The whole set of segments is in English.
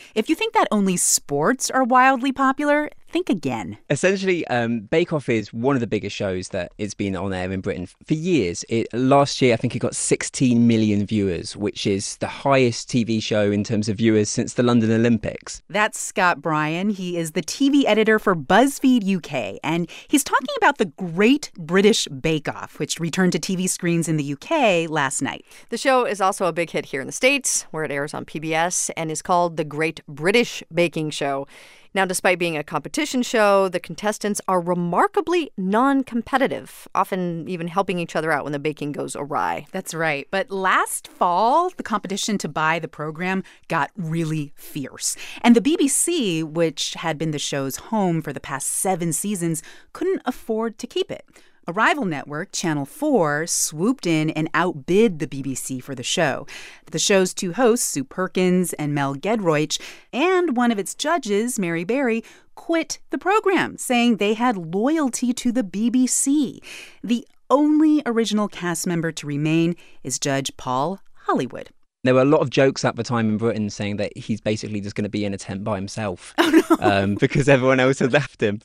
If you think that only sports are wildly popular, think again. Essentially, Bake Off is one of the biggest shows that it's been on air in Britain for years. Last year, I think it got 16 million viewers, which is the highest TV show in terms of viewers since the London Olympics. That's Scott Bryan. He is the TV editor for BuzzFeed UK, and he's talking about the Great British Bake Off, which returned to TV screens in the UK last night. The show is also a big hit here in the States, where it airs on PBS, and is called The Great British Baking Show. Now, despite being a competition show, the contestants are remarkably non-competitive, often even helping each other out when the baking goes awry. That's right. But last fall, the competition to buy the program got really fierce. And the BBC, which had been the show's home for the past 7 seasons, couldn't afford to keep it. A rival network, Channel 4, swooped in and outbid the BBC for the show. The show's 2 hosts, Sue Perkins and Mel Giedroyc, and one of its judges, Mary Berry, quit the program, saying they had loyalty to the BBC. The only original cast member to remain is Judge Paul Hollywood. There were a lot of jokes at the time in Britain saying that he's basically just going to be in a tent by himself because everyone else had left him.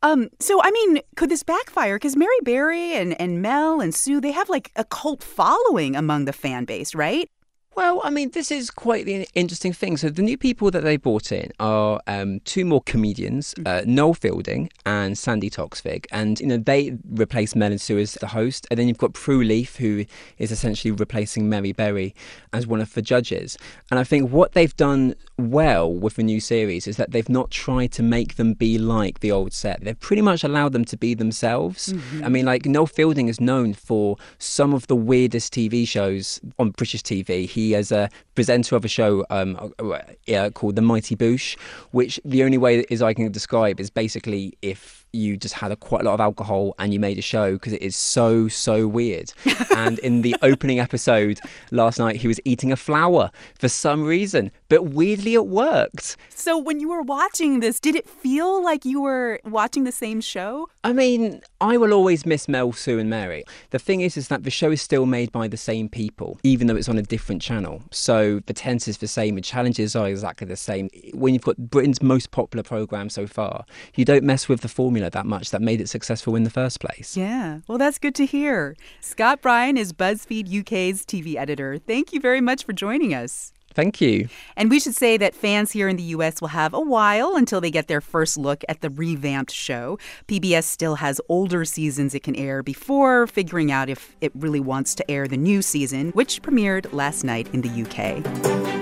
Could this backfire? Because Mary Berry and Mel and Sue, they have like a cult following among the fan base, right? Well, this is quite the interesting thing. So the new people that they brought in are 2 more comedians, Noel Fielding and Sandy Toksvig. And, they replace Mel and Sue as the host. And then you've got Prue Leith, who is essentially replacing Mary Berry as one of the judges. And I think what they've done well with the new series is that they've not tried to make them be like the old set. They've pretty much allowed them to be themselves. Mm-hmm. Noel Fielding is known for some of the weirdest TV shows on British TV. He is a presenter of a show called The Mighty Boosh, which the only way is I can describe is basically if you just had quite a lot of alcohol and you made a show, because it is so, so weird. And in the opening episode last night, he was eating a flower for some reason, but weirdly it worked. So when you were watching this, did it feel like you were watching the same show? I will always miss Mel, Sue and Mary. The thing is that the show is still made by the same people, even though it's on a different channel. So the tense is the same, the challenges are exactly the same. When you've got Britain's most popular programme so far, you don't mess with the formula that much that made it successful in the first place. Yeah, well, that's good to hear. Scott Bryan is BuzzFeed UK's TV editor. Thank you very much for joining us. Thank you. And we should say that fans here in the U.S. will have a while until they get their first look at the revamped show. PBS still has older seasons it can air before figuring out if it really wants to air the new season, which premiered last night in the UK.